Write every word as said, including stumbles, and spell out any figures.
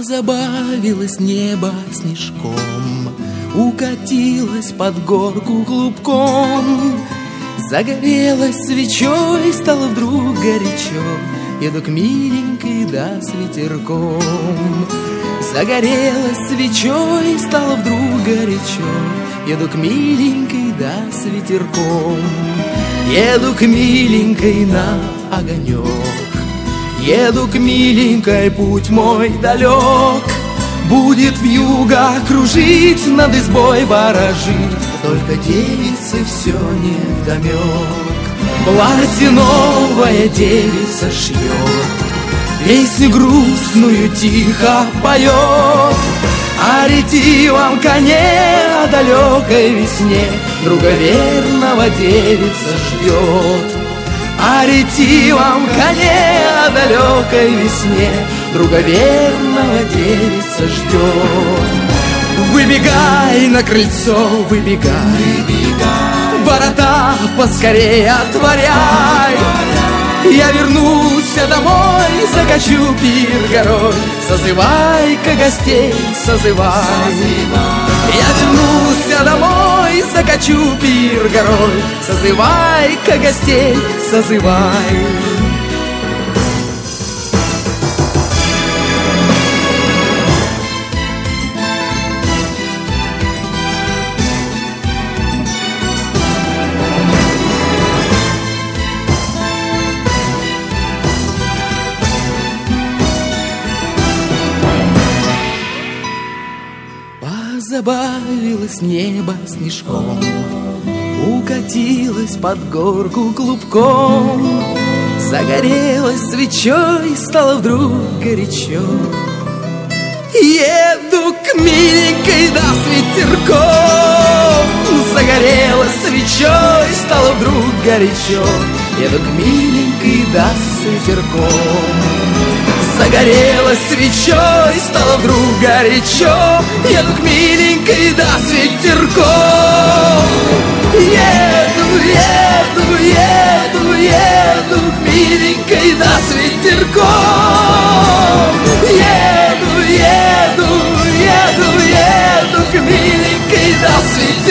Позабавилось небо снежком, укатилось под горку клубком, загорелась свечой, стало вдруг горячо. Еду к миленькой, да с ветерком. Загорелась свечой, стало вдруг горячо. Еду к миленькой, да с ветерком. Еду к миленькой на огонек. Еду к миленькой, путь мой далек. Будет вьюга кружить, над избой ворожить, только девицы все невдомек. Платье новое девица шьет, песню грустную тихо поет. О ретивом коне, о далекой весне друга верного девица ждет. О ретивом коне, о далекой весне друга верного девица ждет. Выбегай на крыльцо, выбегай, выбегай. Ворота поскорее отворяй. Я вернусь домой, закачу пир горой. Созывай-ка гостей, созывай. Я вернусь домой, закачу пир горой. Созывай-ка гостей, созывай. Позабавилось небо снежком, укатилось под горку клубком, загорелась свечой, стало вдруг горячо. Еду к миленькой, да с ветерком. Загорелась свечой, стало вдруг горячо. Еду к миленькой, да с ветерком. Загорелась свечой, стало вдруг горячо. Еду к миленькой, да с ветерком. Еду, еду, еду, еду к миленькой, да с ветерком. Еду, еду, еду, еду к миленькой, да с ветерком.